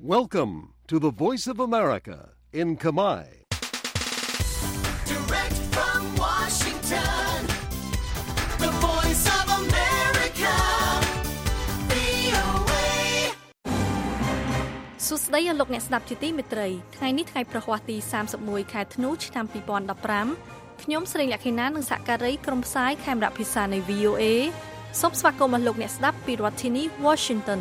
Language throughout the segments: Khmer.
Welcome to the Voice of America in Khmer. Direct from Washington, the Voice of America, VOA. សួស្តីលោកអ្នកស្ដាប់ជាទីមេត្រីថ្ងៃនេះថ្ងៃប្រហ័សទី31ខែធ្នូឆ្នាំ2015ខ្ញុំស្រីលក្ខិណានិងសហការីក្រុមផ្សាយខេមរៈភាសានៃ VOA សូមស្វាគមន៍លោកអ្នកស្ដាប់ពីរដ្ឋធានី Washington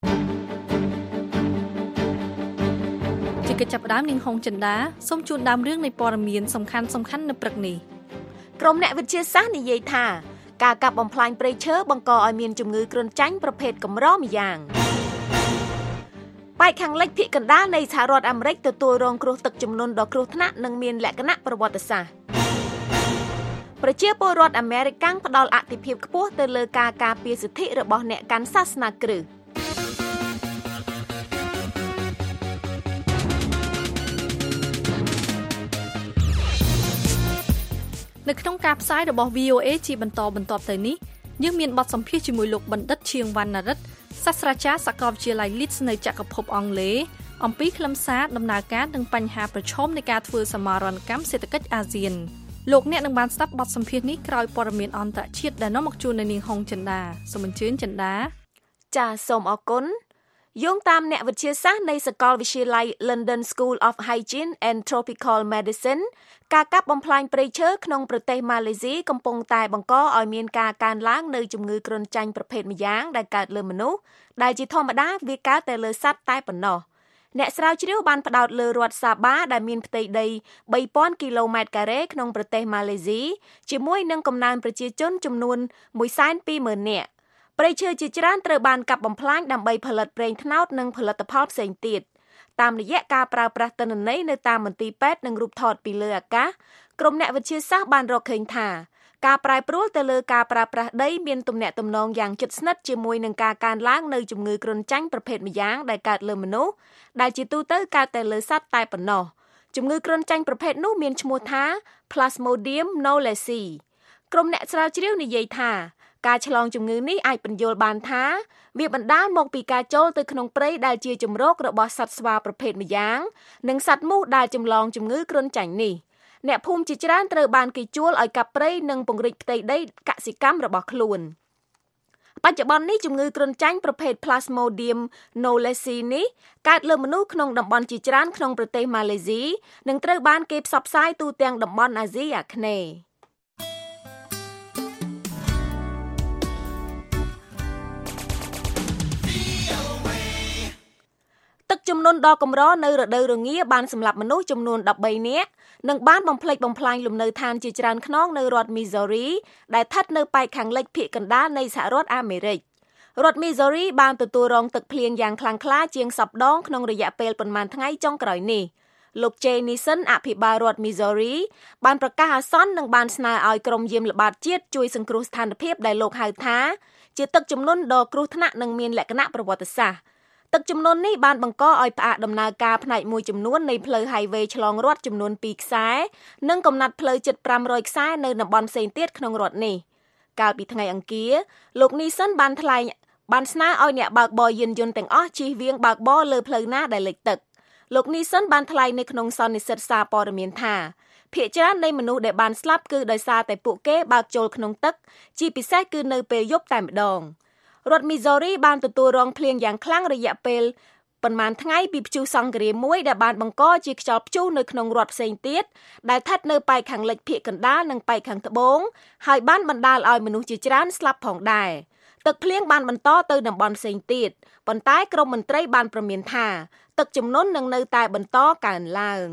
ជាកិច្ចចាប់ផ្ដើមនាងហុងចិន្តាសូមជូនដើមរឿងនៃព័ត៌មានសំខាន់ៗនៅព្រឹកនេះក្រុមអ្នកវិទ្យាសាស្ត្រនិយាយថាការកាប់បំផ្លាញព្រៃឈើបង្កឲ្យមានជំងឺគ្រុនចាញ់ប្រភេទកម្រម្យ៉ាងប៉ែកខាងលិចភាគកណ្ដាលនៃសហរដ្ឋអាមេរិកទទួលរងគ្រោះទឹកជំនន់ដ៏គ្រោះថ្នាក់និងមានលក្ខណៈប្រវត្តិសាស្ត្រប្រជាពលរដ្ឋអាមេរិកផ្ដល់អាទិភាពខ្ពស់ទៅលើការការពារសិទ្ធិរបស់អ្នកកាន់សាសនាគ្រិស្តនៅក្នុងការផ្សាយរបស់ VOA ជាបន្តបន្ទាប់ទៅនេះយើងមានបទសម្ភាសន៍ជាមួយលោកបណ្ឌិតឈៀងវណ្ណរិទ្ធសាស្ត្រាចារ្យសាកលវិទ្យាល័យ Leeds នៅចក្រភពអង់គ្លេសអំពីខ្លឹមសារដំណើរការនិងបញ្ហាប្រឈមនៃការធ្វើសមាហរណកម្មសេដ្ឋកិច្ចអាស៊ានលោកអ្នកនឹងបានស្ដាប់បទសម្ភាសន៍នេះក្រោយព័ត៌មានអន្តរជាតិដែលនាំមកជូននៅនាងហុងចិន្តាសូមអញ្ជើញចិន្តាចាសសូមអរគុណយោងតាមអ្នកវិទ្យាសាស្ត្រនៃសាកលវិទ្យាល័យ London School of Hygiene and Tropical Medicine ការកាប់បំផ្លាញព្រៃឈើក្នុងប្រទេសម៉ាឡេស៊ីកំពុងតែបង្កឲ្យមានការកើនឡើងនៃជំងឺគ្រុនចាញ់ប្រភេទម្យ៉ាងដែលកើតលើមនុស្សដែលជាធម្មតាវាកើតតែលើសត្វតែប៉ុណ្ណោះអ្នកស្រាវជ្រាវបានផ្ដោតលើរដ្ឋសាបាដែលមានផ្ទៃដី 3000 គីឡូម៉ែត្រការ៉េក្នុងប្រទេសម៉ាឡេស៊ីជាមួយនឹងកំណើនប្រជាជនចំនួន 120,000 នាក់ព្រៃឈើជាច្រើនត្រូវបានកាប់បំផ្លាញដើម្បីផលិតប្រេងត្នោតនិងផលិតផលផ្សេងទៀតតាមរយៈការប្រើប្រាស់ទិន្នន័យនៅតាមមន្ទីរពេទ្យនិងរូបថតពីលើអាកាសក្រុមអ្នកវិទ្យាសាស្ត្របានរកឃើញថាការប្រែប្រួលទៅលើការប្រើប្រាស់ដីមានទំនាក់ទំនងយ៉ាងជិតស្និទ្ធជាមួយនឹងការកើនឡើងនៃជំងឺគ្រុនចាញ់ប្រភេទម្យ៉ាងដែលកើតលើមនុស្សដែលជាទូទៅកើតតែលើសត្វតែប៉ុណ្ណោះជំងឺគ្រុនចាញ់ប្រភេទនោះមានឈ្មោះថា Plasmodium knowlesi ក្រុមអ្នកស្រាវជ្រាវនិយាយថាការឆ្លងជំងឺនេះអាចពន្យល់បានថាវាបណ្ដាលមកពីការចូលទៅក្នុងព្រៃដែលជាជម្រករបស់សត្វស្វាប្រភេទម្យ៉ាងនិងសត្វមូសដែលចម្លងជំងឺគ្រុនចាញ់នេះអ្នកភូមិជាច្រើនត្រូវបានគេជួលឲ្យកាប់ព្រៃនិងពង្រីកផ្ទៃដីកសិកម្មរបស់ខ្លួនបច្ចុប្បន្ននេះជំងឺគ្រុនចាញ់ប្រភេទ Plasmodium knowlesi នេះកើតលើមនុស្សក្នុងតំបន់ជាច្រើនក្នុងប្រទេសម៉ាឡេស៊ីនិងត្រូវបានគេផ្សព្វផ្សាយទូទាំងតំបន់អាស៊ីអាគ្នេយ៍ទឹកជំនន់ដ៏កម្រនៅរដូវរងាបានសម្លាប់មនុស្សចំនួន13នាក់និងបានបំផ្លិចបំផ្លាញលំនៅឋានជាច្រើនខ្នងនៅរដ្ឋ Missouri ដែលស្ថិតនៅប៉ែកខាងលិចភាគកណ្ដាលនៃសហរដ្ឋអាមេរិករដ្ឋ Missouri បានទទួលរងទឹកភ្លៀងយ៉ាងខ្លាំងក្លាជាង10ដងក្នុងរយៈពេលប៉ុន្មានថ្ងៃចុងក្រោយនេះលោក Jay Nixon អភិបាលរដ្ឋ Missouri បានប្រកាសអាសន្ននិងបានស្នើឲ្យក្រុមយាមល្បាតជាតិជួយសង្គ្រោះស្ថានភាពដែលលោកហៅថាជាទឹកជំនន់ដ៏គ្រោះថ្នាក់និងមានលក្ខណៈប្រវត្តិសាស្ត្រទឹកជំនន់នេះបានបង្កឲ្យផ្អាកដំណើរការផ្នែកមួយចំនួននៃផ្លូវ highway ឆ្លងរដ្ឋចំនួន2ខ្សែនិងកំណត់ផ្លូវជិត500ខ្សែនៅតំបន់ផ្សេងទៀតក្នុងរដ្ឋនេះកាលពីថ្ងៃអង្គារលោក Nixon បានស្នើឲ្យអ្នកបើកបរយានយន្តទាំងអស់ជៀសវាងបើកបរលើផ្លូវណាដែលលិចទឹកលោក Nixon បានថ្លែងនៅក្នុងសន្និសីទសារព័ត៌មានថាភាគច្រើននៃមនុស្សដែលបានស្លាប់គឺដោយសារតែពួកគេបើកចូលក្នុងទឹកជាពិសេសគឺនៅពេលយប់តែម្ដងរដ្ឋ Missouri បានទទួលរងភ្លៀងយ៉ាងខ្លាំងរយៈពេលប៉ុន្មានថ្ងៃពីព្យុះសង្ឃរាមួយដែលបានបង្កជាខ្យល់ព្យុះនៅក្នុងរដ្ឋផ្សេងទៀតដែលស្ថិតនៅប៉ែកខាងលិចភាគកណ្ដាលនិងប៉ែកខាងត្បូងហើយបានបណ្ដាលឲ្យមនុស្សជាច្រើនស្លាប់ផងដែរទឹកភ្លៀងបានបន្តទៅតំបន់ផ្សេងទៀតប៉ុន្តែក្រមមន្ត្រីបានព្រមានថាទឹកជំនន់នឹងនៅតែបន្តកើនឡើង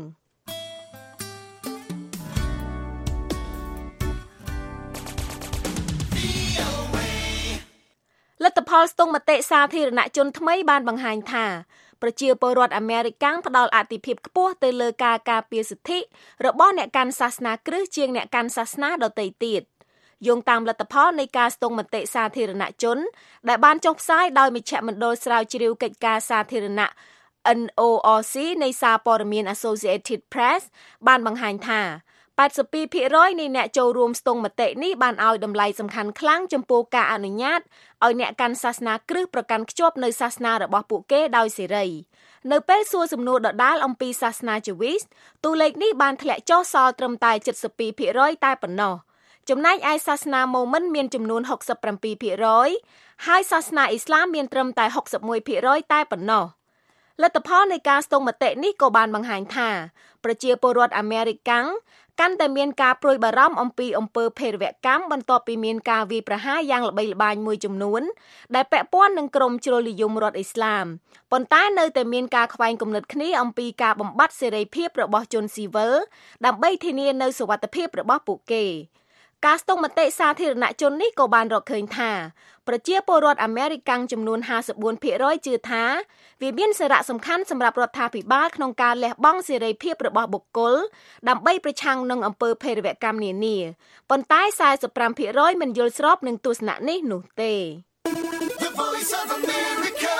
លទ្ធផលស្ទង់មតិសាធារណជនថ្មីបានបង្ហាញថាប្រជាពលរដ្ឋអាមេរិកផ្ដល់អាទិភាពខ្ពស់ទៅលើការការពារសិទ្ធិរបស់អ្នកកាន់សាសនាគ្រិស្តជាងអ្នកកាន់សាសនាដទៃទៀតយោងតាមលទ្ធផលនៃការស្ទង់មតិសាធារណជនដែលបានចុះផ្សាយដោយមជ្ឈមណ្ឌលស្រាវជ្រាវកិច្ចការសាធារណៈ NORC នៃសារព័ត៌មាន Associated Press បានបង្ហាញថា 82% នៃអ្នកចូលរួមស្ទង់មតិនេះបានឲ្យតម្លៃសំខាន់ខ្លាំងចំពោះការអនុញ្ញាតឲ្យអ្នកកាន់សាសនាគ្រឹះប្រកាន់ខ្ជាប់នៅសាសនារបស់ពួកគេដោយសេរីនៅពេលសួរសំណួរដដាលអំពីសាសនាជីវីសតួលេខនេះបានធ្លាក់ចុះសល់ត្រឹមតែ 72% តែប៉ុណ្ណោះចំណែកឯសាសនាម៉ូមិនមានចំនួន 67% ហើយសាសនាអ៊ីស្លាមមានត្រឹមតែ 61% តែប៉ុណ្ណោះលទ្ធផលនៃការស្ទង់មតិនេះក៏បានបង្ហាញថាប្រជាពលរដ្ឋអាមេរិកកាន់តែមានការព្រួយបារម្ភអំពីអំពើភេរវកម្មបន្ទាប់ពីមានការវាយប្រហារយ៉ាងល្បីល្បាញមួយចំនួនដែលពាក់ព័ន្ធនឹងក្រុមជ្រុលនិយមរដ្ឋអ៊ីស្លាមប៉ុន្តែនៅតែមានការខ្វែងគំនិតគ្នាអំពីការបំបត្តិសេរីភាពរបស់ជនស៊ីវិលដើម្បីធានានូវសុវត្ថិភាពរបស់ពួកគេការស្ទង់មតិសាធារណជននេះក៏បានរកឃើញថាប្រជាពលរដ្ឋអាមេរិកចំនួន 54% ជឿថាវាមានសារៈសំខាន់សម្រាប់រដ្ឋាភិបាលក្នុងការលះបង់សេរីភាពរបស់បុគ្គលដើម្បីប្រឆាំងនឹងអំពើភេរវកម្មនានាប៉ុន្តែ 45% មិនយល់ស្របនឹងទស្សនៈនេះនោះទេ The Voice of America,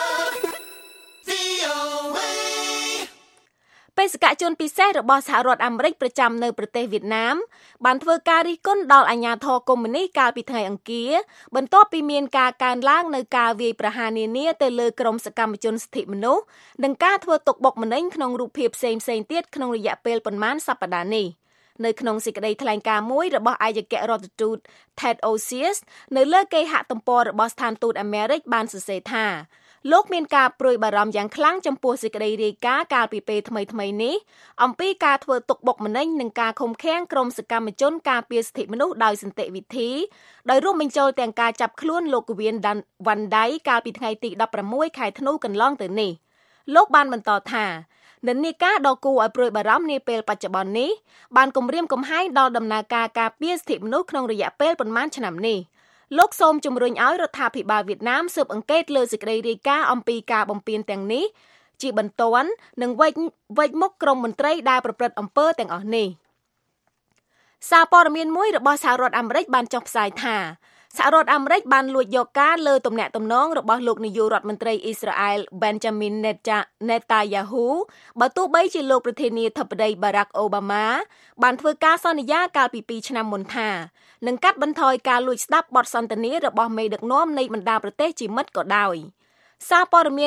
VOA. បេសកជនពិសេសរបស់សហរដ្ឋអាមេរិកប្រចាំនៅប្រទេសវៀតណាមបានធ្វើការរិះគន់ដល់អាជ្ញាធរកុម្មុយនីសកាលពីថ្ងៃអង្គារបន្ទាប់ពីមានការកើនឡើងនៅការវាយប្រហារនានាទៅលើក្រុមសកម្មជនសិទ្ធិមនុស្សនិងការធ្វើទុកបុកម្នេញក្នុងរូបភាពផ្សេងៗទៀតក្នុងរយៈពេលប៉ុន្មានសប្តាហ៍នេះនៅក្នុងសេចក្តីថ្លែងការណ៍មួយរបស់ឯកអគ្គរដ្ឋទូត Ted Osius នៅលើគេហទំព័ររបស់ស្ថានទូតអាមេរិកបានសរសេរថាលោកមានការព្រួយបារម្ភយ៉ាងខ្លាំងចំពោះសេចក្តីរាយការណ៍កាលពីពេលថ្មីៗនេះអំពីការធ្វើទុកបុកម្នេញនិងការឃុំឃាំងក្រុមសកម្មជនការពារសិទ្ធិមនុស្សដោយសន្តិវិធីដោយរួមបញ្ចូលទាំងការចាប់ខ្លួនលោកគវៀនវ៉ាន់ដៃកាលពីថ្ងៃទី16ខែធ្នូកន្លងទៅនេះលោកបានបន្តថានិន្នាការដ៏គួរឲ្យព្រួយបារម្ភនាពេលបច្ចុប្បន្ននេះបានគំរាមកំហែងដល់ដំណើរការការពារសិទ្ធិមនុស្សក្នុងរយៈពេលប៉ុន្មានឆ្នាំនេះលោកសូមជំរុញឲ្យរដ្ឋាភិបាលវៀតណាមស៊ើបអង្កេតលើសេចក្តីរាយការណ៍អំពីការបំពានទាំងនេះជាបន្ទាន់និងវេចមុខក្រុមមន្ត្រីដែលប្រព្រឹត្តអំពើទាំងអស់នេះសារព័ត៌មានមួយរបស់សហរដ្ឋអាមេរិកបានចុះផ្សាយថាសហរដ្ឋអាមេរិកបានលួចយកការលើទំនាក់ទំនងរបស់លោកនាយករដ្ឋមន្ត្រីអ៊ីស្រាអែល Benjamin Netanyahu បើទោះបីជាលោកប្រធានាធិបតី Barack Obama បានធ្វើការសន្យាកាលពី2ឆ្នាំមុនថានឹងកាត់បន្ថយការលួចស្ដាប់បទសន្ទនារបស់មេដឹកនាំនៃបណ្ដាប្រទេសជាមិត្តក៏ដោយសារព័ត៌មាន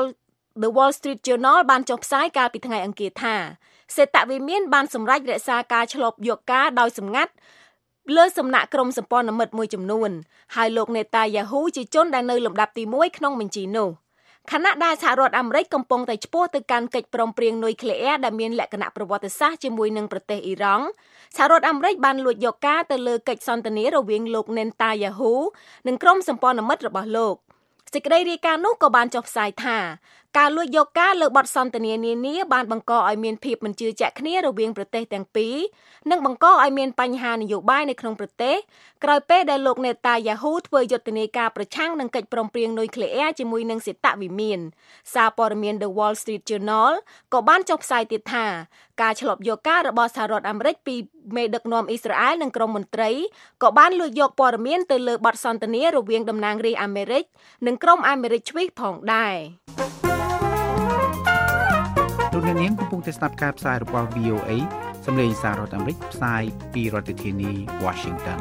The Wall Street Journal បានចុះផ្សាយកាលពីថ្ងៃអង្គារថាសេតវិមានបានសម្រេចរក្សាការឆ្លប់យកការដោយសម្ងាត់លើសំណាក់ក្រុមសម្ព័ន្ធមិត្តមួយចំនួនហើយលោកនេតាយ៉ាហ៊ូជាជនដែលនៅលំដាប់ទី1ក្នុងបញ្ជីនោះខណៈដែលសហរដ្ឋអាមេរិកកំពុងតែឆ្ពោះទៅកាន់កិច្ចព្រមព្រៀងនុយក្លេអ៊ែរដែលមានលក្ខណៈប្រវត្តិសាស្ត្រជាមួយនឹងប្រទេសអ៊ីរ៉ង់សហរដ្ឋអាមេរិកបានលួចយកការទៅលើកិច្ចសន្ទនារវាងលោកនេតាយ៉ាហ៊ូនិងក្រុមសម្ព័ន្ធមិត្តរបស់លោកសេចក្តីរាយការណ៍នោះក៏បានចុះផ្សាយថាការលួចយកការលើបទសន្ទនានានាបានបង្កឲ្យមានភាពមិនជឿជាក់គ្នារវាងប្រទេសទាំងពីរនិងបង្កឲ្យមានបញ្ហានយោបាយនៅក្នុងប្រទេសក្រោយពេលដែលលោកនេតាយ៉ាហ៊ូធ្វើយុទ្ធនាការប្រឆាំងនឹងកិច្ចព្រមព្រៀងនុយក្លេអ៊ែរជាមួយនឹងសេតវិមានសារព័ត៌មាន The Wall Street Journal ក៏បានចុះផ្សាយទៀតថាការឆ្លប់យកការរបស់សហរដ្ឋអាមេរិកពីមេដឹកនាំអ៊ីស្រាអែលនិងក្រុមមន្ត្រីក៏បានលួចយកព័ត៌មានទៅលើបទសន្ទនារវាងតំណាងរាស្ត្រអាមេរិកនិងក្រុមអាមេរិកឆ្វេងផងដែរលោកអ្នកនាងកំពុងតែស្ដាប់ការផ្សាយរបស់ VOA សម្លេងសាររដ្ឋអាមេរិកផ្សាយពីរដ្ឋធានី Washington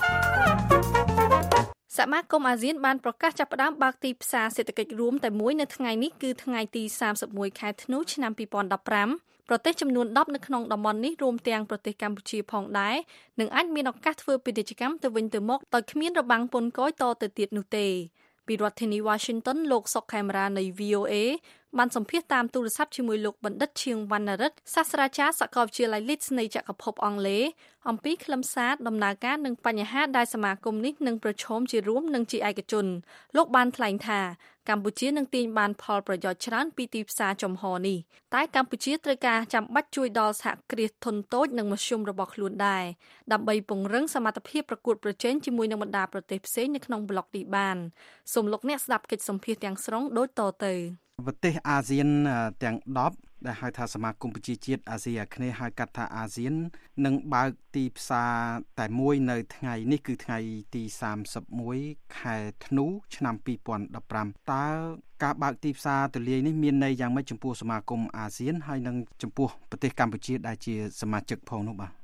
សមាគមអាស៊ានបានប្រកាសចាប់ផ្ដើមបើកទីផ្សារសេដ្ឋកិច្ចរួមតែមួយនៅថ្ងៃនេះគឺថ្ងៃទី31ខែធ្នូឆ្នាំ2015ប្រទេសចំនួន10នៅក្នុងតំបន់នេះរួមទាំងប្រទេសកម្ពុជាផងដែរនឹងអាចមានឱកាសធ្វើពាណិជ្ជកម្មទៅវិញទៅមកដោយគ្មានរបាំងពន្ធគយតទៅទៀតនោះទេពីរដ្ឋធានី Washington លោកសុកខេមរានៃ VOA បានសម្ភាសតាមទូរស័ព្ទជាមួយលោកបណ្ឌិតឈៀងវណ្ណរិទ្ធសាស្ត្រាចារ្យសាកលវិទ្យាល័យ Leeds នៃចក្រភពអង់គ្លេសអំពីខ្លឹមសារដំណើរការនិងបញ្ហាដែលសមាគមនេះនឹងប្រឈមជារួមនិងជាឯកជនលោកបានថ្លែងថាកម្ពុជានឹងទាញបានផលប្រយោជន៍ច្រើនពីទីផ្សារចំហនេះតែកម្ពុជាត្រូវការចាំបាច់ជួយដល់សហគ្រាសធុនតូចនិងមធ្យមរបស់ខ្លួនដែរដើម្បីពង្រឹងសមត្ថភាពប្រកួតប្រជែងជាមួយនឹងបណ្ដាប្រទេសផ្សេងនៅក្នុងប្លុកនេះបានសូមលោកអ្នកស្ដាប់កិច្ចសម្ភាសទាំងស្រុងដូចតទៅប្រទេសអាស៊ានទាំង10ដែលហៅថាសមាគមប្រជាជាតិអាស៊ីអាគ្នេយ៍ហៅកាត់ថាអាស៊ាននឹងបើកទីផ្សារតែមួយនៅថ្ងៃនេះគឺថ្ងៃទី31ខែធ្នូឆ្នាំ2015តើការបើកទីផ្សារទូលាយនេះមានន័យយ៉ាងម៉េចចំពោះសមាគមអាស៊ានហើយនិងចំពោះប្រទេសកម្ពុជាដែលជាសមាជិកផងនោះបាទ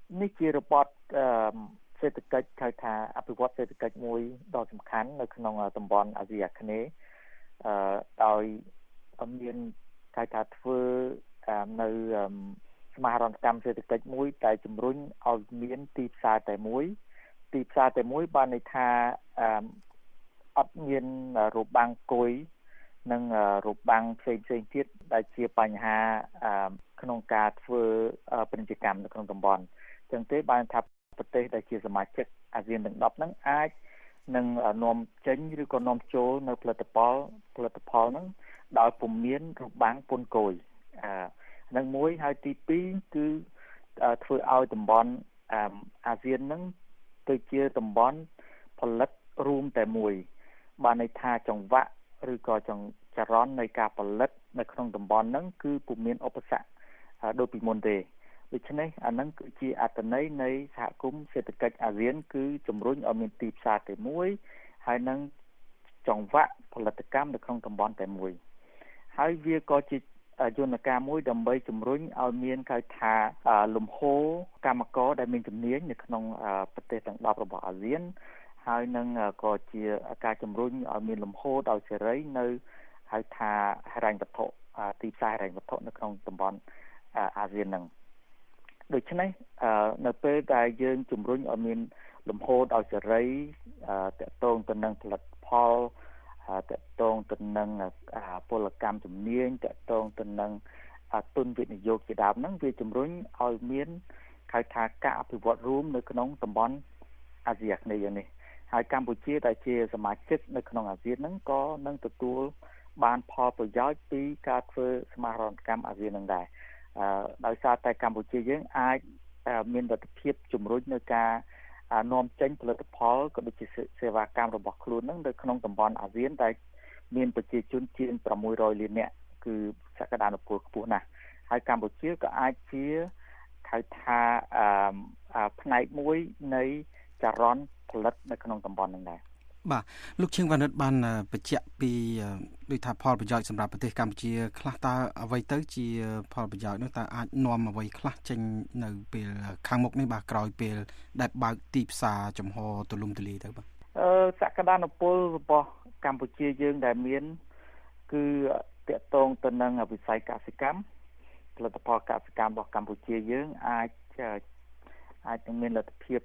នេះជារបបសេដ្ឋកិច្ចហៅថាអភិវឌ្ឍសេដ្ឋកិច្ចមួយដ៏សំខាន់នៅក្នុងតំបន់អាស៊ីអាគ្នេយ៍ដោយមានគេថាធ្វើនៅសមាហរណកម្មសេដ្ឋកិច្ចមួយដែលជំរុញឲ្យមានទីផ្សារតែមួយបានន័យថាអត់មានរបាំងគុយនិងរបាំងផ្សេងទៀតដែលជាបញ្ហាក្នុងការធ្វើពាណិជ្ជកម្មនៅក្នុងតំបន់ចឹងទេបានថាប្រទេសដែលជាសមាជិកអាស៊ានទាំង10ហ្នឹងអាចនឹងនាំចេញឬក៏នាំចូលនៅផលិតផលហ្នឹងដោយពុំមានរបាំងពន្ធគយនឹងមួយហើយទី2គឺធ្វើឲ្យតំបន់អាស៊ានហ្នឹងទៅជាតំបន់ផលិតរួមតែមួយបានន័យថាចង្វាក់ឬក៏ចរន្តនៃការផលិតនៅក្នុងតំបន់ហ្នឹងគឺពុំមានឧបសគ្គដូចពីមុនទេដូច្នេះអាហ្នឹងគឺជាអត្ថន័យនៃសហគមន៍សេដ្ឋកិច្ចអាស៊ានគឺជំរុញឲ្យមានទីផ្សារតែមួយហើយនឹងចង្វាក់ផលិតកម្មនៅក្នុងតំបន់តែមួយហើយវាក៏ជាយន្តការមួយដើម្បីជំរុញឲ្យមានគេថាលំហូរកម្មករដែលមានជំនាញនៅក្នុងប្រទេសទាំង10របស់អាស៊ានហើយនឹងក៏ជាការជំរុញឲ្យមានលំហូរដោយសេរីនៅហៅថាហិរញ្ញវត្ថុទីផ្សារហិរញ្ញវត្ថុនៅក្នុងតំបន់អាស៊ានហ្នឹងដូច្នេះនៅពេលដែលយើងជំរុញឲ្យមានលំហូរដោយសេរីតកតងទៅនឹងផលិតផលតកតងទៅនឹងពលកម្មជំនាញតកតងទៅនឹងទុនវិនិយោគជាដើមហ្នឹងវាជំរុញឲ្យមានហៅថាការអភិវឌ្ឍរួមនៅក្នុងតំបន់អាស៊ីអាគ្នេយ៍យ៉ាងនេះហើយកម្ពុជាដែលជាសមាជិកនៅក្នុងអាស៊ានហ្នឹងក៏នឹងទទួលបានផលប្រយោជន៍ពីការធ្វើសមាហរណកម្មអាស៊ានហ្នឹងដែរដោយសារតែកម្ពុជាយើងអាចមានលទ្ធភាពជំរុញនៅការនាំចេញផលិតផលក៏ដូចជាសេវាកម្មរបស់ខ្លួនហ្នឹងនៅក្នុងតំបន់អាស៊ានដែលមានប្រជាជនជាង600លាននាក់គឺសក្តានុពលខ្ពស់ណាស់ហើយកម្ពុជាក៏អាចជាហៅថាផ្នែកមួយនៃចរន្តផលិតនៅក្នុងតំបន់ហ្នឹងដែរបាទលោកឈៀងវណ្ណិតបានបញ្ជាក់ពីដូចថាផលប្រយោជន៍សម្រាប់ប្រទេសកម្ពុជាខ្លះតើអ្វីទៅជាផលប្រយោជន៍នោះតើអាចនាំអ្វីខ្លះចេញនៅពេលខាងមុខនេះបាទក្រោយពេលដែលបើកទីផ្សារចំហទូលំទូលាយទៅបាទសក្តានុពលរបស់កម្ពុជាយើងដែលមានគឺតាក់ទងទៅនឹងវិស័យកសិកម្មផលិតផលកសិកម្មរបស់កម្ពុជាយើងអាចនឹងមានលទ្ធភាព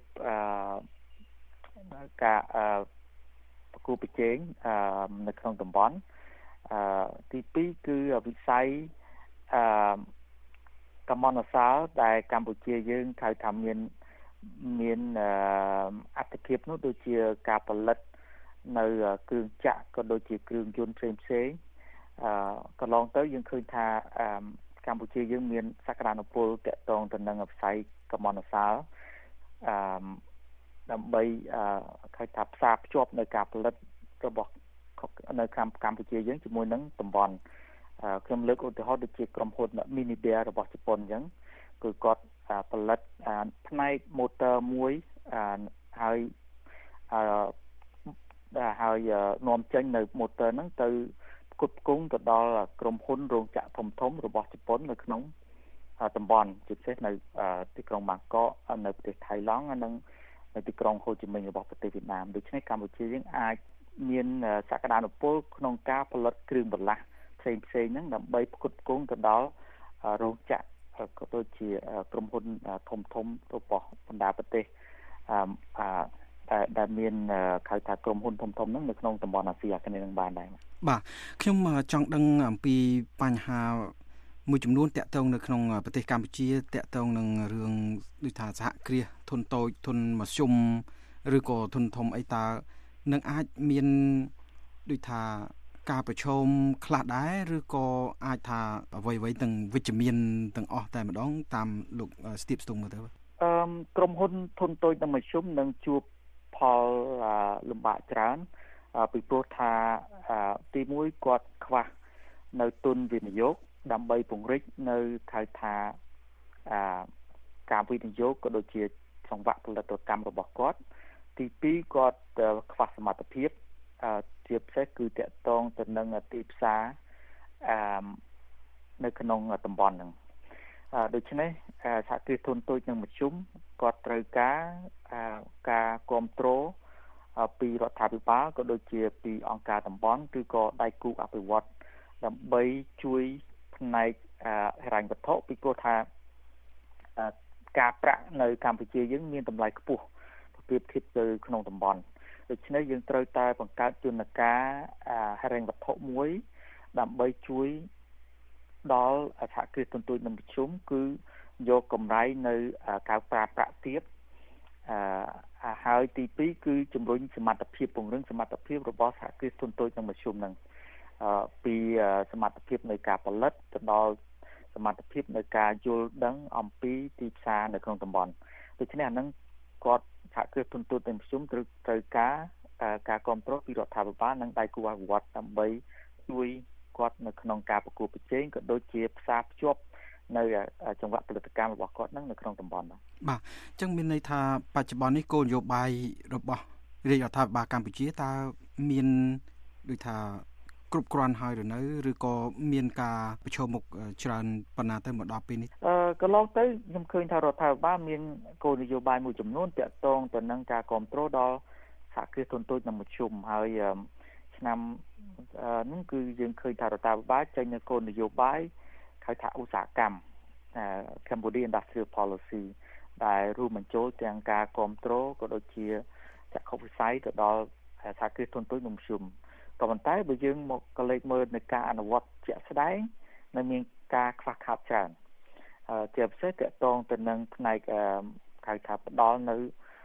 ការប្រគល់ប្រជែងនៅក្នុងតំបន់ទី2គឺវិស័យកម្មនសាលដែលកម្ពុជាយើងហៅថាមានអត្ថភាពនោះដូចជាការផលិតនៅគ្រឿងចក្រក៏ដូចជាគ្រឿងយន្តផ្សេងកន្លងទៅយើងឃើញថាកម្ពុជាយើងមានសក្តានុពលទាក់ទងទៅនឹងវិស័យកម្មនសាលដើម្បីគេថាផ្សារភ្ជាប់នៅការផលិតរបស់នៅកម្ពុជាយើងជាមួយនឹងតំបន់ខ្ញុំលើកឧទាហរណ៍ដូចជាក្រុមហ៊ុន Minebea របស់ជប៉ុនអញ្ចឹងគឺគាត់ផលិតផ្នែក motor មួយហើយនាំចេញនៅ motor ហ្នឹងទៅផ្គត់ផ្គង់ទៅដល់ក្រុមហ៊ុនរោងចក្រធំៗរបស់ជប៉ុននៅក្នុងតំបន់ជាពិសេសនៅទីក្រុងបាងកកនៅប្រទេសថៃឡង់និងនៅទីក្រុងហូជីមិញរបស់ប្រទេសវៀតណាមដូច្នេះកម្ពុជាយើងអាចមានសក្តានុពលក្នុងការផលិតគ្រឿងបន្លាស់ផ្សេងហ្នឹងដើម្បីផ្គត់ផ្គង់ទៅដល់រោងចក្រក៏ដូចជាក្រុមហ៊ុនធំៗរបស់បណ្ដាប្រទេសដែលមានហៅថាក្រុមហ៊ុនធំៗហ្នឹងនៅក្នុងតំបន់អាស៊ីអាគ្នេយ៍នឹងបានដែរបាទខ្ញុំចង់ដឹងអំពីបញ្ហាមួយចំនួនតាក់ទងនៅក្នុងប្រទេសកម្ពុជាតាក់ទងនឹងរឿងដូចថាសហគ្រាសធុនតូចធុនមធ្យមឬក៏ធុនធំអីតើនឹងអាចមានដូចថាការប្រឈមខ្លះដែរឬក៏អាចថាអ្វីៗទាំងវិជ្ជមានទាំងអស់តែម្ដងតាមលោកស្ទាបស្ទង់មើលទៅក្រុមហ៊ុនធុនតូចនិងមធ្យមនឹងជួបផលលំបាកច្រើនពីព្រោះថាទី1គាត់ខ្វះនៅទុនវិនិយោគដើម្បីពង្រីកនៅហៅថាការវិនិយោគក៏ដូចជាសង្វាក់ផលិតកម្មរបស់គាត់ទី2គាត់ខ្វះសមត្ថភាពជាពិសេសគឺតាក់ទងទៅនឹងទីផ្សារនៅក្នុងតំបន់ហ្នឹងដូច្នេះសហគ្រាសធុនតូចនិងមធ្យមគាត់ត្រូវការគាំទ្រពីរដ្ឋាភិបាលក៏ដូចជាពីអង្គការតំបន់ឬក៏ដៃគូអភិវឌ្ឍន៍ដើម្បីជួយផ្នែកហិរញ្ញវត្ថុពីព្រោះថាការប្រាក់នៅកម្ពុជាយើងមានតម្លៃខ្ពស់ប្រៀបធៀបទៅក្នុងតំបន់ដូច្នេះយើងត្រូវតែបង្កើតយន្តការហិរញ្ញវត្ថុមួយដើម្បីជួយដល់សហគ្រាសធុនតូចនិងមធ្យមគឺយកកម្រៃនៅការប្រើប្រាក់ទៀតហើយទី2គឺជំរុញសមត្ថភាពពង្រឹងសមត្ថភាពរបស់សហគ្រាសធុនតូចនិងមធ្យមនឹងពីសមត្ថភាពនៃការផលិតទៅដល់សមត្ថភាពនៃការយល់ដឹងអំពីទីផ្សារនៅក្នុងតំបន់ដូច្នេះអានឹងគាត់សហគ្រាសធុនតូចនិងមធ្យមត្រូវការគាំទ្រពីរដ្ឋាភិបាលនិងដៃគូអភិវឌ្ឍន៍ដើម្បីជួយគាត់នៅក្នុងការប្រកួតប្រជែងក៏ដូចជាផ្សារភ្ជាប់នៅចង្វាក់ផលិតកម្មរបស់គាត់នៅក្នុងតំបន់បាទអញ្ចឹងមានន័យថាបច្ចុប្បន្ននេះគោលនយោបាយរបស់រាជរដ្ឋាភិបាលកម្ពុជាតើមានដូចថាគ្រប់គ្រាន់ហើយឬនៅឬក៏មានការប្រឈមមុខច្រើនប៉ុណ្ណាទៅមកដល់ពេលនេះកន្លងទៅខ្ញុំឃើញថារដ្ឋាភិបាលមានគោលនយោបាយមួយចំនួនទាក់ទងទៅនឹងការគាំទ្រដល់សហគ្រាសធុនតូចនិងមធ្យមហើយឆ្នាំនោះគឺយើងឃើញថារដ្ឋាភិបាលចេញនូវគោលនយោបាយហៅថាឧស្សាហកម្ម Cambodia Industrial Policy ដែលរួមបញ្ចូលទាំងការគាំទ្រក៏ដូចជាចក្ខុវិស័យទៅដល់សហគ្រាសធុនតូចនិងមធ្យមក៏ប៉ុន្តែបើយើងមកកលេចមើលនៅការអនុវត្តជាក់ស្ដែងនៅមានការខ្វះខាតច្រើនជាពិសេសទាក់ទងទៅនឹងផ្នែកហៅថាផ្ដល់នៅ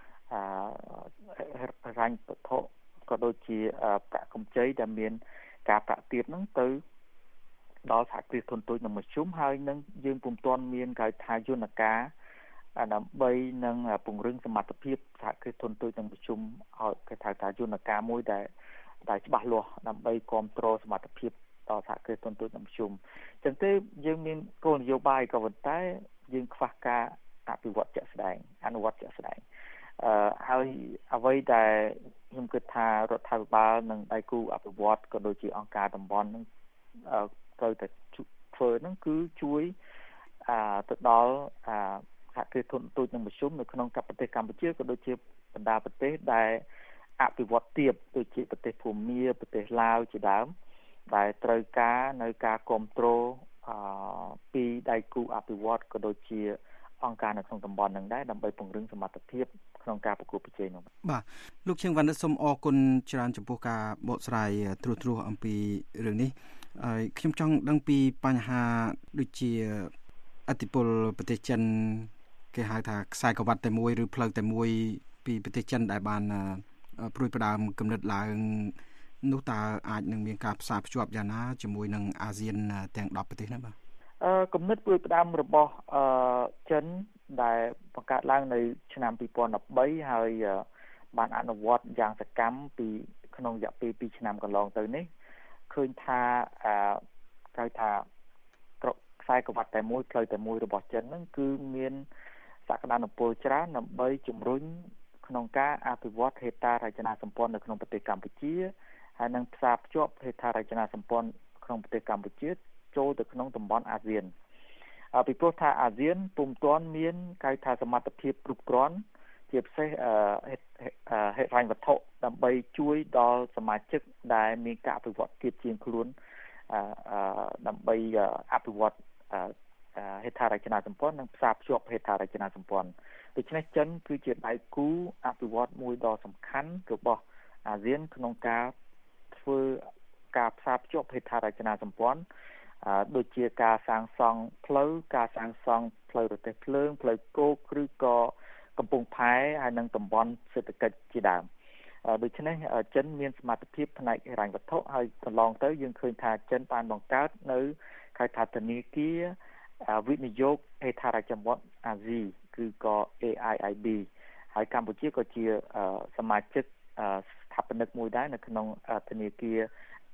ហិរញ្ញវត្ថុក៏ដូចជាប្រាក់កម្ចីដែលមានការប្រាក់ទាបហ្នឹងទៅដល់សហគ្រាសធុនតូចនិងមធ្យមហើយនឹងយើងពុំទាន់មានគេថាយន្តការដើម្បីនឹងពង្រឹងសមត្ថភាពសហគ្រាសធុនតូចនិងមធ្យមឲ្យគេថាយន្តការមួយដែលច្បាស់លាស់ដើម្បីគ្រប់គ្រងសមត្ថភាពដល់សហគ្រាសធុនតូចនិងមធ្យមអញ្ចឹងទេយើងមានគោលនយោបាយក៏ប៉ុន្តែយើងខ្វះការអភិវឌ្ឍជាក់ស្ដែងអនុវត្តជាក់ស្ដែងហើយអ្វីដែលខ្ញុំគិតថារដ្ឋាភិបាលនិងដៃគូអភិវឌ្ឍក៏ដូចជាអង្គការតំបន់នឹងត្រូវតែធ្វើហ្នឹងគឺជួយទៅដល់សហគ្រាសធុនតូចនិងមធ្យមនៅក្នុងប្រទេសកម្ពុជាក៏ដូចជាបណ្ដាប្រទេសដែលអភិវឌ្ឍទាបដូចជាប្រទេសភូមាប្រទេសឡាវជាដើមដែលត្រូវការនៅការគ្រប់គ្រងពីដៃគូអភិវឌ្ឍក៏ដូចជាអង្គការនៅក្នុងតំបន់នឹងដែរដើម្បីពង្រឹងសមត្ថភាពក្នុងការប្រកួតប្រជែងនោះបាទលោកឈៀងវណ្ណិតសូមអរគុណច្រើនចំពោះការបកស្រាយត្រួសអំពីរឿងនេះហើយខ្ញុំចង់ដឹងពីបញ្ហាដូចជាឥទ្ធិពលប្រទេសចិនគេហៅថាខ្សែក្រវ៉ាត់តែមួយឬផ្លូវតែមួយពីប្រទេសចិនដែលបានព្រួយផ្ដើមគំនិតឡើងនោះតើអាចនឹងមានការផ្សារភ្ជាប់យ៉ាងណាជាមួយនឹងអាស៊ានទាំង10ប្រទេសហ្នឹងបាទគំនិតព្រួយផ្ដើមរបស់ចិនដែលបង្កើតឡើងនៅឆ្នាំ2013ហើយបានអនុវត្តយ៉ាងសកម្មពីក្នុងរយៈពេល2ឆ្នាំកន្លងទៅនេះឃើញថាគេថាខ្សែក្រវ៉ាត់តែមួយផ្លូវតែមួយរបស់ចិនហ្នឹងគឺមានសក្តានុពលច្រើនដើម្បីជំរុញក្នុងការអភិវឌ្ឍហេដ្ឋារចនាសម្ព័ន្ធនៅក្នុងប្រទេសកម្ពុជាហើយនឹងផ្សារភ្ជាប់ហេដ្ឋារចនាសម្ព័ន្ធក្នុងប្រទេសកម្ពុជាចូលទៅក្នុងតំបន់អាស៊ានពីព្រោះថាអាស៊ានពុំទាន់មានគេថាសមត្ថភាពគ្រប់គ្រាន់ជាពិសេសហេដ្ឋារចនាសម្ព័ន្ធដើម្បីជួយដល់សមាជិកដែលមានការអភិវឌ្ឍទាបជាងខ្លួនដើម្បីអភិវឌ្ឍហេដ្ឋារចនាសម្ព័ន្ធនិងផ្សារភ្ជាប់ហេដ្ឋារចនាសម្ព័ន្ធដូច្នេះចិនគឺជាដៃគូអភិវឌ្ឍមួយដ៏សំខាន់របស់អាស៊ានក្នុងការធ្វើការផ្សារភ្ជាប់ហេដ្ឋារចនាសម្ព័ន្ធដូចជាការសាងសង់ផ្លូវការសាងសង់ផ្លូវរទេះភ្លើងផ្លូវគោកឬក៏កំពង់ផែហើយនិងតំបន់សេដ្ឋកិច្ចជាដើមដូច្នេះចិនមានសមត្ថភាពផ្នែកហិរញ្ញវត្ថុហើយកន្លងទៅយើងឃើញថាចិនបានបង្កើតនៅហៅថាធនាគារវិនិយោគហេដ្ឋារចនាសម្ព័ន្ធអាស៊ីគឺក៏ AIIB ហើយកម្ពុជាក៏ជាសមាជិកស្ថាបនិកមួយដែរនៅក្នុងធនាគារ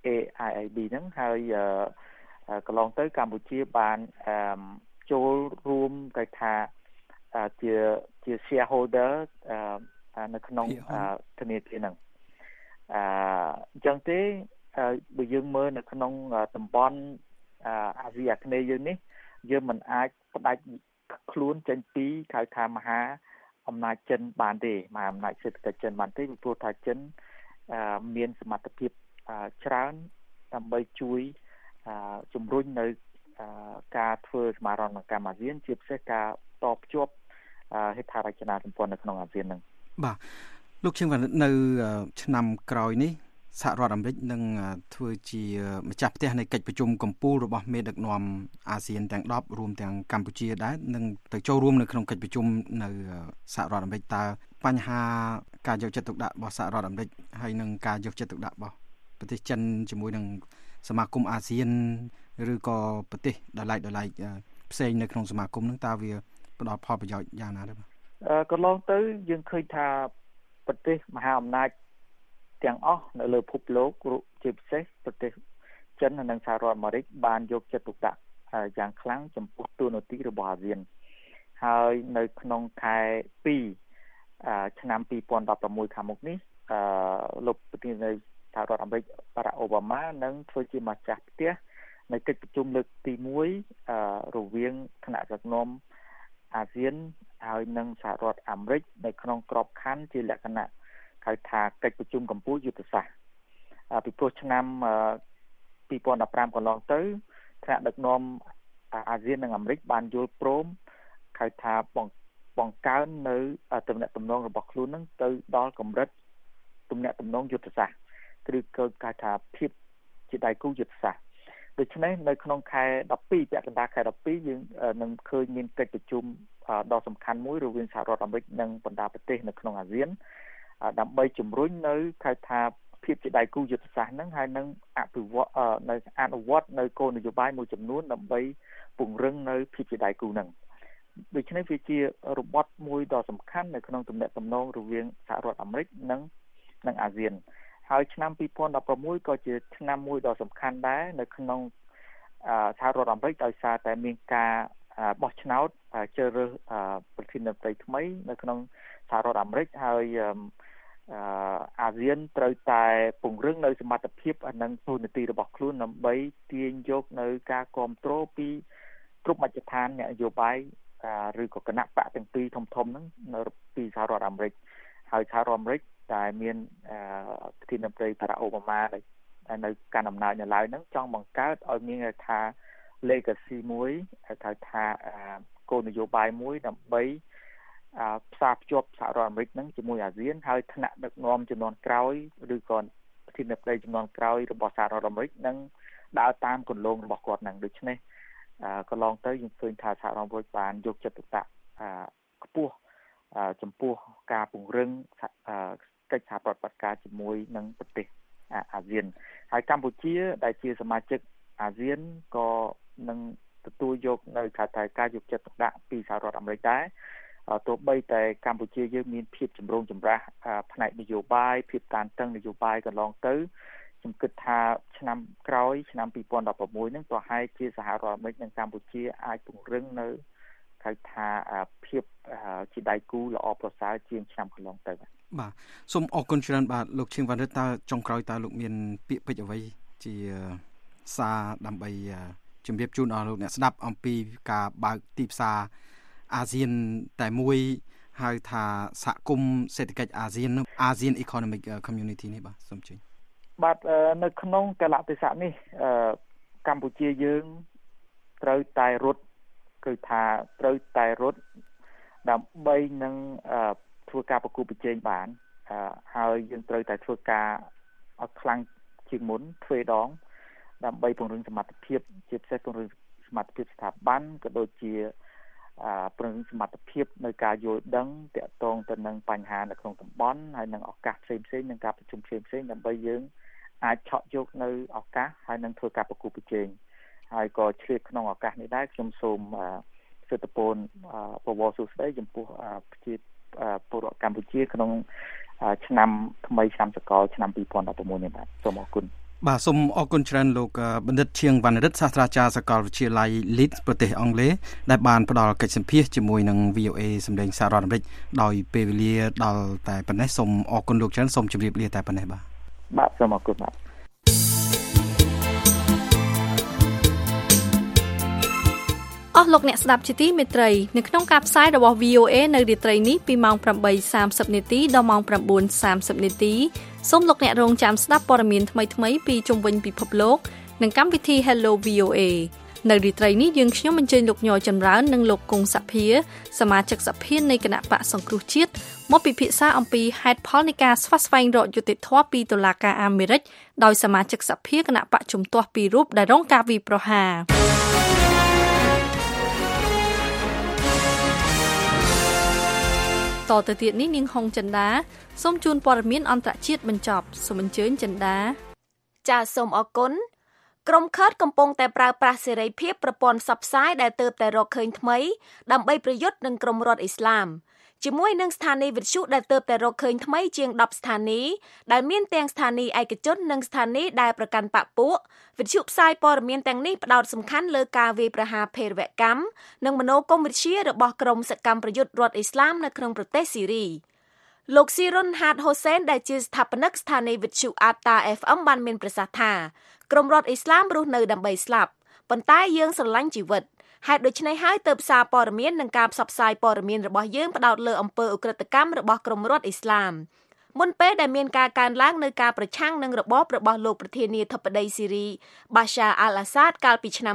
AIIB ហ្នឹងហើយកន្លងទៅកម្ពុជាបានចូលរួមគេថាជា shareholder នៅក្នុងធនាគារហ្នឹងអញ្ចឹងទេបើយើងមើលនៅក្នុងតំបន់អាស៊ីអាគ្នេយ៍យើងនេះយើងមិនអាចផ្ដាច់ខ្លួនចេញពីហៅថាមហាអំណាចចិនបានទេមហាអំណាចសេដ្ឋកិច្ចចិនបានទេព្រោះថាចិនមានសមត្ថភាពច្រើនដើម្បីជួយជំរុញនៅការធ្វើសមាហរណកម្មអាស៊ានជាពិសេសការតភ្ជាប់ហេដ្ឋារចនាសម្ព័ន្ធនៅក្នុងអាស៊ានហ្នឹងបាទលោកឈឹងនៅឆ្នាំក្រោយនេះសហរដ្ឋអាមេរិកនឹងធ្វើជាម្ចាស់ផ្ទះនៃកិច្ចប្រជុំកំពូលរបស់មេដឹកនាំអាស៊ានទាំង10រួមទាំងកម្ពុជាដែរនឹងទៅចូលរួមនៅក្នុងកិច្ចប្រជុំនៅសហរដ្ឋអាមេរិកតើបញ្ហាការយកចិត្តទុកដាក់របស់សហរដ្ឋអាមេរិកហើយនឹងការយកចិត្តទុកដាក់របស់ប្រទេសចិនជាមួយនឹងសមាគមអាស៊ានឬក៏ប្រទេសដលៃផ្សេងនៅក្នុងសមាគមនឹងតើវាផ្ដល់ផលប្រយោជន៍យ៉ាងណាដែរបាទកន្លងទៅយើងឃើញថាប្រទេសមហាអំណាចទាំងអស់នៅលើពិភពលោកជាពិសេសប្រទេសចិននិងសហរដ្ឋអាមេរិកបានយកចិត្តទុកដាក់យ៉ាងខ្លាំងចំពោះតួនាទីរបស់អាស៊ានហើយនៅក្នុងខែ2ឆ្នាំ2016ខាងមុខនេះលោកប្រធានាធិបតីសហរដ្ឋអាមេរិកបារ៉ាក់អូបាម៉ានឹងធ្វើជាម្ចាស់ផ្ទះនៃកិច្ចប្រជុំលើកទី1រវាងគណៈដឹកនាំអាស៊ានហើយនិងសហរដ្ឋអាមេរិកនៅក្នុងក្របខ័ណ្ឌជាលក្ខណៈហៅថាកិច្ចប្រជុំកំពូលយុទ្ធសាស្ត្រពីព្រោះឆ្នាំ2015កន្លងទៅថ្នាក់ដឹកនាំអាស៊ាននិងអាមេរិកបានយល់ព្រមហៅថាបង្កើននៅទំនាក់ទំនងរបស់ខ្លួននឹងទៅដល់កម្រិតទំនាក់ទំនងយុទ្ធសាស្ត្រឬក៏គេថាភាពជាដៃគូយុទ្ធសាស្ត្រដូច្នេះនៅក្នុងខែ12ពាក់កណ្ដាលខែ12យើងនឹងឃើញមានកិច្ចប្រជុំដ៏សំខាន់មួយរវាងសហរដ្ឋអាមេរិកនិងបណ្ដាប្រទេសនៅក្នុងអាស៊ានដើម្បីជំរុញនៅហៅថាភាពជាដៃគូយុទ្ធសាស្ត្រហ្នឹងហើយនឹងអនុវត្តនៅគោលនយោបាយមួយចំនួនដើម្បីពង្រឹងនៅភាពជាដៃគូហ្នឹងដូច្នេះវាជារបត់មួយដ៏សំខាន់នៅក្នុងទំនាក់ទំនងរវាងសហរដ្ឋអាមេរិកនិងអាស៊ានហើយឆ្នាំ2016ក៏ជាឆ្នាំមួយដ៏សំខាន់ដែរនៅក្នុងសហរដ្ឋអាមេរិកដោយសារតែមានការបោះឆ្នោតជ្រើសរើសប្រធានាធិបតីថ្មីនៅក្នុងសហរដ្ឋអាមេរិកហើយអាស៊ានត្រូវតែពង្រឹងនៅសមត្ថភាពនិងទូនាទីរបស់ខ្លួនដើម្បីទាញយកនៅការគ្រប់គ្រងពីគ្រប់មជ្ឈដ្ឋាននយោបាយឬក៏គណៈបកទាំងពីរធំហ្នឹងនៅពីសហរដ្ឋអាមេរិកហើយសហរដ្ឋអាមេរិកដែលមានប្រធានាធិបតីបារ៉ាក់អូបាម៉ានៅកាន់អំណាចនៅឡើយហ្នឹងចង់បង្កើតឲ្យមានថា legacy មួយហៅថាគោលនយោបាយមួយដើម្បីផ្សារភ្ជាប់សហរដ្ឋអាមេរិកហ្នឹងជាមួយអាស៊ានហើយថ្នាក់ដឹកនាំជំនាន់ក្រោយឬក៏ប្រធានាធិបតីជំនាន់ក្រោយរបស់សហរដ្ឋអាមេរិកនឹងដើរតាមគន្លងរបស់គាត់ហ្នឹងដូច្នេះកន្លងទៅយើងឃើញថាសហរដ្ឋអាមេរិកបានយកចិត្តទុកដាក់ខ្ពស់ចំពោះការពង្រឹងកិច្ចសហប្រតិបត្តិការជាមួយនឹងប្រទេសអាស៊ានហើយកម្ពុជាដែលជាសមាជិកអាស៊ានក៏នឹងទទួលយកនៅការយកចិត្តទុកដាក់ពីសហរដ្ឋអាមេរិកដែរទោះបីតែកម្ពុជាយើងមានភាពចម្រូងចម្រាសផ្នែកនយោបាយភាពតានតឹងនយោបាយកន្លងទៅខ្ញុំគិតថាឆ្នាំក្រោយឆ្នាំ2016ហ្នឹងប្រហែលជាសហរដ្ឋអាមេរិកនិងកម្ពុជាអាចពង្រឹងនៅហៅថាភាពជាដៃគូល្អប្រសើរជាងឆ្នាំកន្លងទៅបាទសូមអរគុណច្រើនបាទលោកឈៀងវណ្ណរិទ្ធតើចុងក្រោយតើលោកមានពាក្យពេចន៍អ្វីជាសារដើម្បីជម្រាបជូនដល់លោកអ្នកស្ដាប់អំពីការបើកទីផ្សារអាស៊ានតែមួយហៅថាសហគមន៍សេដ្ឋកិច្ចអាស៊ាន ASEAN Economic Community នេះបាទសូមជឿបាទនៅក្នុងកលៈទេសៈនេះកម្ពុជាយើងត្រូវតែរត់គឺថាត្រូវតែរត់ដើម្បីនឹងធ្វើការប្រគល់ប្រជែងបានហើយយើងត្រូវតែធ្វើការឲ្យខ្លាំងជាងមុនទ្វេដងដើម្បីពង្រឹងសមត្ថភាពជាពិសេសពង្រឹងសមត្ថភាពស្ថាប័នក៏ដូចជាពង្រឹងសមត្ថភាពនៅការយល់ដឹងទាក់ទងទៅនឹងបញ្ហានៅក្នុងតំបន់ហើយនឹងឱកាសផ្សេងៗនិងការប្រជុំផ្សេងៗដើម្បីយើងអាចឆក់យកនៅឱកាសហើយនឹងធ្វើការប្រគល់ប្រជែងហើយក៏ឆ្លៀតក្នុងឱកាសនេះដែរខ្ញុំសូមសិទ្ធិពលបវរសួស្តីចំពោះប្រជាពលរដ្ឋកម្ពុជាក្នុងឆ្នាំថ្មីឆ្នាំសកលឆ្នាំ2016នេះបាទសូមអរគុណបាទសូមអរគុណច្រើនលោកបណ្ឌិតឈៀងវណ្ណរិទ្ធសាស្ត្រាចារ្យសាកលវិទ្យាល័យ Leeds ប្រទេសអង់គ្លេសដែលបានផ្ដល់កិច្ចសម្ភាសន៍ជាមួយនឹង VOA សម្លេងសហរដ្ឋអាមេរិកដោយពេលវេលាដល់តែប៉ុណ្ណេះសូមអរគុណលោកច្រើនសូមជម្រាបលាតែប៉ុណ្ណេះបាទសូមអរគុណបាទអស់លោកអ្នកស្ដាប់ជាទីមេត្រីនៅក្នុងការផ្សាយរបស់ VOA នៅរាត្រីនេះពីម៉ោង 8:30 នាទីដល់ម៉ោង 9:30 នាទីសូមលោកអ្នករងចាំស្ដាប់ព័ត៌មានថ្មីៗពីជុំវិញពិភពលោកនិងកម្មវិធី Hello VOA នៅរាត្រីនេះយើងខ្ញុំអញ្ជើញលោកញយចម្រើននិងលោកគង់សភាសមាជិកសភានៃគណៈបកសង្គ្រោះជាតិមកពិភាក្សាអំពីហេតុផលនៃការស្វាស្វែងរកយុត្តិធម៌ពីតុលាការអាមេរិកដោយសមាជិកសភាគណៈបកជំទាស់ពីររូបដែលរងការវាយប្រហារតទៅទៀតនេះនាងហុងចិន្តាសូមជូនព័ត៌មានអន្តរជាតិបញ្ចប់សូមអញ្ជើញចិន្តាចាសសូមអរគុណក្រុមខេត្តកំពុងតែប្រើប្រាស់សេរីភាពប្រព័ន្ធផ្សព្វផ្សាយដែលទើបតែរកឃើញថ្មីដើម្បីប្រយុទ្ធនឹងក្រុមរដ្ឋអ៊ីស្លាមជាមួយនឹងស្ថានីយ៍វិទ្យុដែលទើបតែរកឃើញថ្មីជាង10ស្ថានីយ៍ដែលមានទាំងស្ថានីយ៍ឯកជននិងស្ថានីយ៍ដែលប្រកាន់បកពួកវិទ្យុផ្សាយព័ត៌មានទាំងនេះផ្ដោតសំខាន់លើការវាយប្រហារភេរវកម្មនិងមនោគមវិជ្ជារបស់ក្រុមសកម្មប្រយុទ្ធរដ្ឋអ៊ីស្លាមនៅក្នុងប្រទេសស៊ីរីលោកស៊ីរុនហាតហូសេនដែលជាស្ថាបនិកស្ថានីយ៍វិទ្យុអាតា FM បានមានប្រសាសន៍ថាក្រុមរដ្ឋអ៊ីស្លាមរស់នៅដើម្បីស្លាប់ប៉ុន្តែយើងស្រឡាញ់ជីវិតហេតុដូច្នេះហើយទើបសារព័ត៌មាននិងការផ្សព្វផ្សាយព័ត៌មានរបស់យើងផ្ដោតលើអំពើឧក្រិដ្ឋកម្មរបស់ក្រុមរដ្ឋអ៊ីស្លាមមុនពេលដែលមានការកើនឡើងនៅការប្រឆាំងនឹងរបបរបស់លោកប្រធានាធិបតីស៊ីរីបាសាអាល់អាសាដកាលពីឆ្នាំ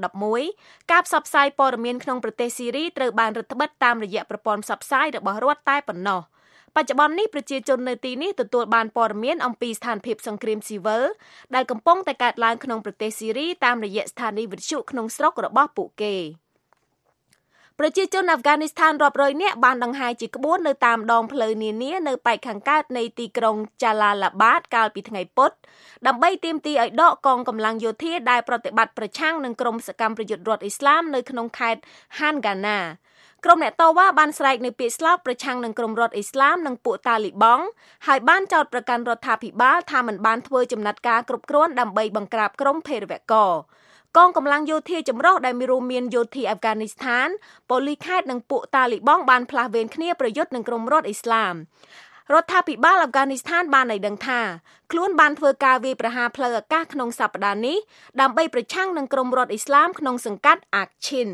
2011ការផ្សព្វផ្សាយព័ត៌មានក្នុងប្រទេសស៊ីរីត្រូវបានរឹតបន្តឹងតាមរយៈប្រព័ន្ធផ្សព្វផ្សាយរបស់រដ្ឋតែប៉ុណ្ណោះបច្ចុប្បន្ននេះប្រជាជននៅទីនេះទទួលបានព័ត៌មានអំពីស្ថានភាពសង្គ្រាមស៊ីវិលដែលកំពុងតែកើតឡើងក្នុងប្រទេសស៊ីរីតាមរយៈស្ថានីយ៍វិទ្យុក្នុងស្រុករបស់ពួកគេប្រជាជនអាហ្វហ្គានីស្ថានរាប់រយនាក់បានដង្ហែជាក្បួននៅតាមដងផ្លូវនានានៅប៉ែកខាងកើតនៃទីក្រុងចាឡាឡាបាតកាលពីថ្ងៃពុធដើម្បីទាមទារឲ្យដកកងកម្លាំងយោធាដែលប្រតិបត្តិប្រឆាំងនឹងក្រុមសកម្មប្រយុទ្ធរដ្ឋអ៊ីស្លាមនៅក្នុងខេត្តហានហ្គាណាក្រុមអ្នកតវ៉ាបានស្រែកនៅពាក្យស្លោកប្រឆាំងនឹងក្រុមរដ្ឋអ៊ីស្លាមនិងពួកតាលីបង់ហើយបានចោទប្រកាន់រដ្ឋាភិបាលថាមិនបានធ្វើចំណាត់ការគ្រប់គ្រាន់ដើម្បីបង្ក្រាបក្រុមភេរវករកងកម្លាំងយោធាចម្រុះដែលរួមមានយោធាអាហ្វហ្គានីស្ថានប៉ូលីសខេត្តនិងពួកតាលីបង់បានផ្លាស់វេនគ្នាប្រយុទ្ធនឹងក្រុមរដ្ឋអ៊ីស្លាមរដ្ឋាភិបាលអាហ្វហ្គានីស្ថានបានឲ្យដឹងថាខ្លួនបានធ្វើការវាយប្រហារផ្លូវអាកាសក្នុងសប្តាហ៍នេះដើម្បីប្រឆាំងនឹងក្រុមរដ្ឋអ៊ីស្លាមក្នុងសង្កាត់អាកឈិន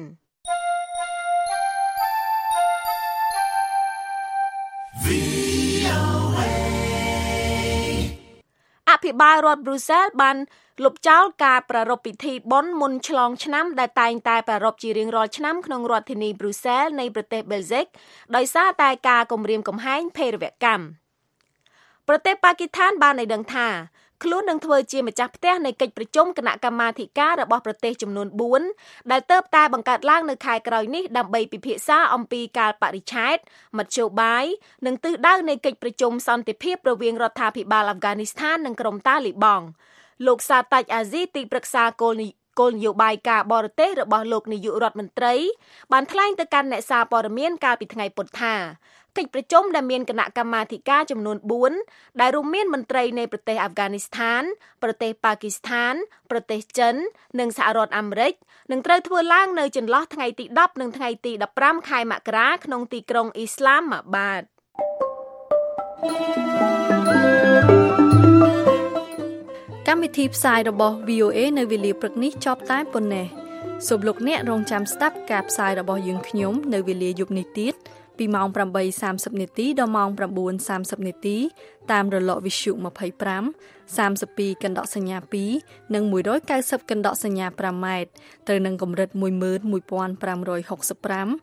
អភិបាលរដ្ឋប្រូសែលបានលុបចោលការប្រារព្ធពិធីបុណ្យមុនឆ្លងឆ្នាំដែលតែងតែប្រារព្ធជារៀងរាល់ឆ្នាំក្នុងរដ្ឋធានីប្រូសែលនៃប្រទេសបែលហ្សិកដោយសារតែការគំរាមកំហែងភេរវកម្មប្រទេសប៉ាគីស្ថានបានឲ្យដឹងថាខ្លួននឹងធ្វើជាម្ចាស់ផ្ទះនៃកិច្ចប្រជុំគណៈកម្មាធិការរបស់ប្រទេសចំនួន4ដែលទើបតែបង្កើតឡើងនៅខែក្រោយនេះដើម្បីពិភាក្សាអំពីកាលបរិច្ឆេទមធ្យោបាយនិងទិសដៅនៃកិច្ចប្រជុំសន្តិភាពរវាងរដ្ឋាភិបាលអាហ្វហ្គានីស្ថាននិងក្រុមតាលីបង់លោកសាតាច់អាស៊ីទីប្រឹក្សាគោលនយោបាយការបរទេសរបស់លោកនាយករដ្ឋមន្ត្រីបានថ្លែងទៅកាន់អ្នកសារព័ត៌មានកាលពីថ្ងៃពុធថាកិច្ចប្រជុំដែលមានគណៈកម្មាធិការចំនួន4ដែលរួមមានមន្ត្រីនៃប្រទេសអាហ្វហ្គានីស្ថានប្រទេសប៉ាគីស្ថានប្រទេសចិននិងសហរដ្ឋអាមេរិកនឹងត្រូវធ្វើឡើងនៅចន្លោះថ្ងៃទី10និងថ្ងៃទី15ខែមករាក្នុងទីក្រុងអ៊ីស្លាមាបាតកម្មវិធីផ្សាយរបស់ VOA នៅវេលាព្រឹកនេះចប់តែប៉ុណ្ណេះសូមលោកអ្នករងចាំស្ដាប់ការផ្សាយរបស់យើងខ្ញុំនៅវេលាយប់នេះទៀតពីម៉ោង 8:30 នាទីដល់ម៉ោង 9:30 នាទីតាមរលកវិទ្យុ25 32កណ្ដកសញ្ញា2និង190កណ្ដកសញ្ញា5ម៉ែត្រត្រូវនឹងកម្រិត 11565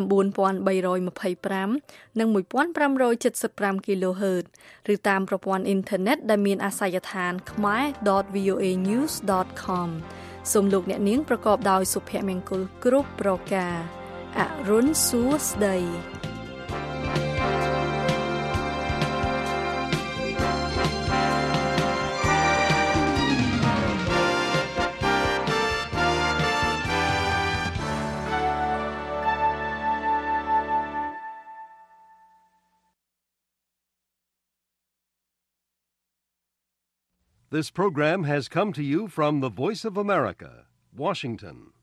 9325 និង 1575 kHz ឬតាមប្រព័ន្ធអ៊ីនធឺណិតដែលមានអាសយដ្ឋាន khmer.voanews.com សូមលោកអ្នកនាងប្រកបដោយសុភមង្គលគ្រប់ប្រការអរុនសួស្តី This program has come to you from the Voice of America, Washington.